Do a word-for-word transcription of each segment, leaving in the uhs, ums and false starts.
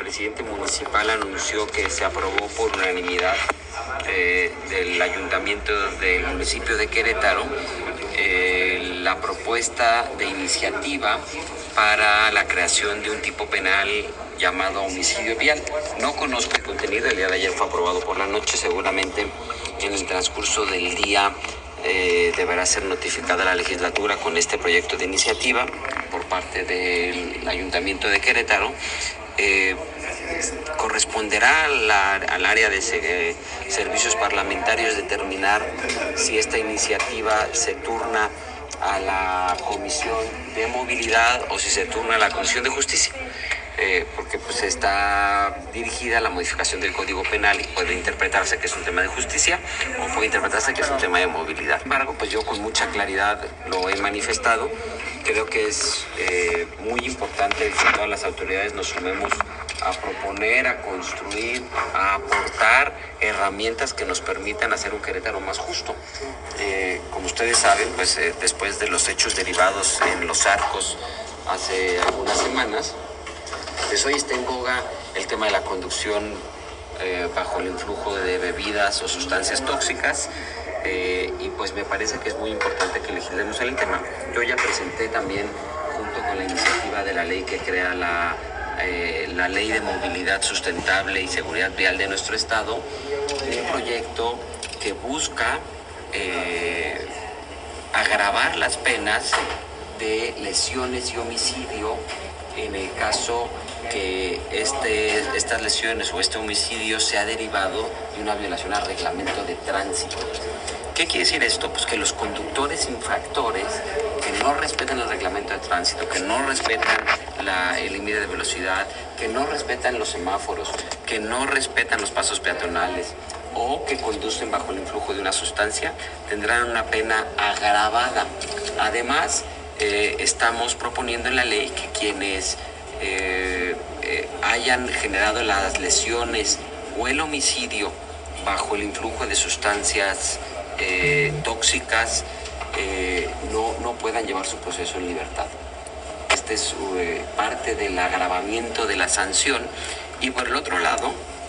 presidente municipal anunció que se aprobó por unanimidad eh, del ayuntamiento del municipio de Querétaro eh, la propuesta de iniciativa para la creación de un tipo penal llamado homicidio vial. No conozco el contenido, el día de ayer fue aprobado por la noche, seguramente en el transcurso del día eh, deberá ser notificada la legislatura con este proyecto de iniciativa por parte del Ayuntamiento de Querétaro. Eh, corresponderá a la, al área de se, servicios parlamentarios determinar si esta iniciativa se turna a la Comisión de Movilidad o si se turna a la Comisión de Justicia, eh, porque pues está dirigida a la modificación del Código Penal y puede interpretarse que es un tema de justicia o puede interpretarse que es un tema de movilidad. Sin embargo, pues yo con mucha claridad lo he manifestado. Creo que es eh, muy importante que todas las autoridades nos sumemos a proponer, a construir, a aportar herramientas que nos permitan hacer un Querétaro más justo. Eh, como ustedes saben, pues eh, después de los hechos derivados en Los Arcos hace algunas semanas, pues hoy está en boga el tema de la conducción eh, bajo el influjo de bebidas o sustancias tóxicas. Eh, y pues me parece que es muy importante que legislemos el tema. Yo ya presenté también, junto con la iniciativa de la ley que crea la, eh, la Ley de Movilidad Sustentable y Seguridad Vial de nuestro estado, un proyecto que busca eh, agravar las penas de lesiones y homicidio en el caso que este, estas lesiones o este homicidio sea derivado de una violación al reglamento de tránsito. ¿Qué quiere decir esto? Pues que los conductores infractores que no respetan el reglamento de tránsito, que no respetan la, el límite de velocidad, que no respetan los semáforos, que no respetan los pasos peatonales o que conducen bajo el influjo de una sustancia, tendrán una pena agravada. Además, eh, estamos proponiendo en la ley que quienes eh, eh, hayan generado las lesiones o el homicidio bajo el influjo de sustancias Eh, tóxicas eh, no, no puedan llevar su proceso en libertad. Este es eh, parte del agravamiento de la sanción. Y por el otro lado,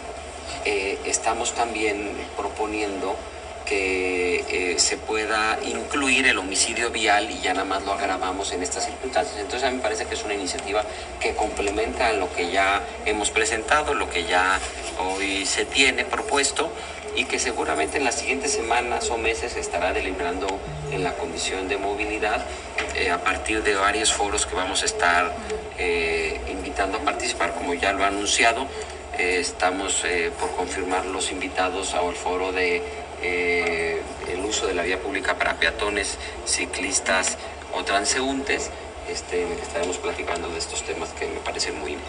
eh, estamos también proponiendo que eh, se pueda incluir el homicidio vial y ya nada más lo agravamos en estas circunstancias. Entonces a mí me parece que es una iniciativa que complementa lo que ya hemos presentado, lo que ya hoy se tiene propuesto y que seguramente en las siguientes semanas o meses se estará deliberando en la Comisión de Movilidad eh, a partir de varios foros que vamos a estar eh, invitando a participar, como ya lo ha anunciado. Eh, estamos eh, por confirmar los invitados al foro de eh, el uso de la vía pública para peatones, ciclistas o transeúntes. Este, estaremos platicando de estos temas que me parecen muy importantes.